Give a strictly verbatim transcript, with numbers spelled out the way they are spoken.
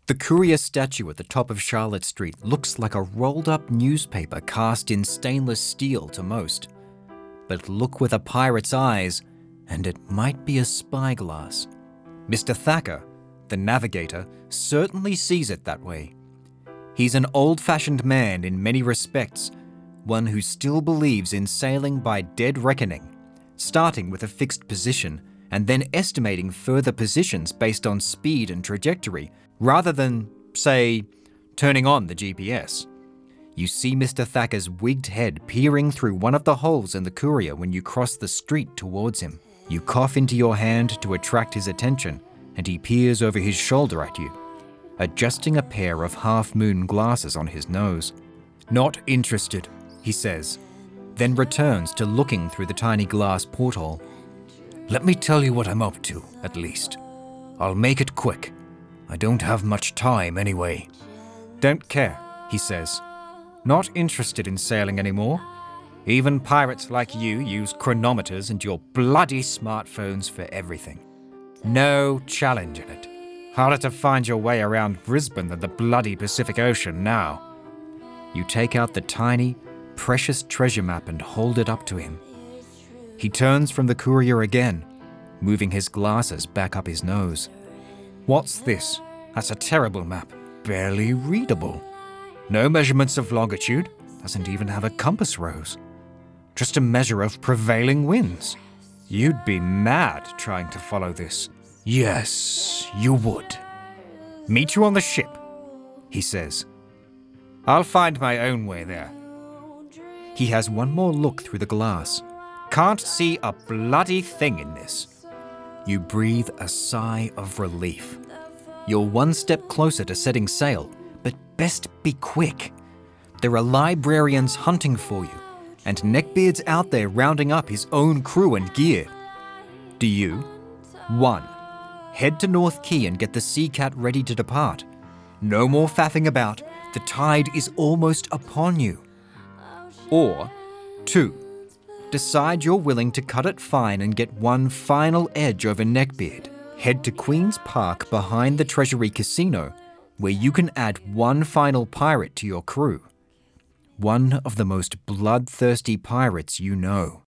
The courier statue at the top of Charlotte Street looks like a rolled-up newspaper cast in stainless steel to most. But look with a pirate's eyes, and it might be a spyglass. Mister Thacker, the navigator, certainly sees it that way. He's an old-fashioned man in many respects, one who still believes in sailing by dead reckoning, starting with a fixed position and then estimating further positions based on speed and trajectory, rather than, say, turning on the G P S. You see Mister Thacker's wigged head peering through one of the holes in the courier when you cross the street towards him. You cough into your hand to attract his attention, and he peers over his shoulder at you, adjusting a pair of half-moon glasses on his nose. "Not interested," he says, then returns to looking through the tiny glass porthole. "Let me tell you what I'm up to, at least. I'll make it quick. I don't have much time anyway." "Don't care," he says. "Not interested in sailing anymore. Even pirates like you use chronometers and your bloody smartphones for everything. No challenge in it. Harder to find your way around Brisbane than the bloody Pacific Ocean now." You take out the tiny, precious treasure map and hold it up to him. He turns from the courier again, moving his glasses back up his nose. "What's this? That's a terrible map. Barely readable. No measurements of longitude. Doesn't even have a compass rose. Just a measure of prevailing winds. You'd be mad trying to follow this." "Yes, you would." "Meet you on the ship," he says. "I'll find my own way there." He has one more look through the glass. "Can't see a bloody thing in this." You breathe a sigh of relief. You're one step closer to setting sail, but best be quick. There are librarians hunting for you, and Neckbeard's out there rounding up his own crew and gear. Do you? One. Head to North Quay and get the Sea Cat ready to depart. No more faffing about. The tide is almost upon you. Or, two. Decide you're willing to cut it fine and get one final edge over Neckbeard. Head to Queen's Park behind the Treasury Casino, where you can add one final pirate to your crew. One of the most bloodthirsty pirates you know.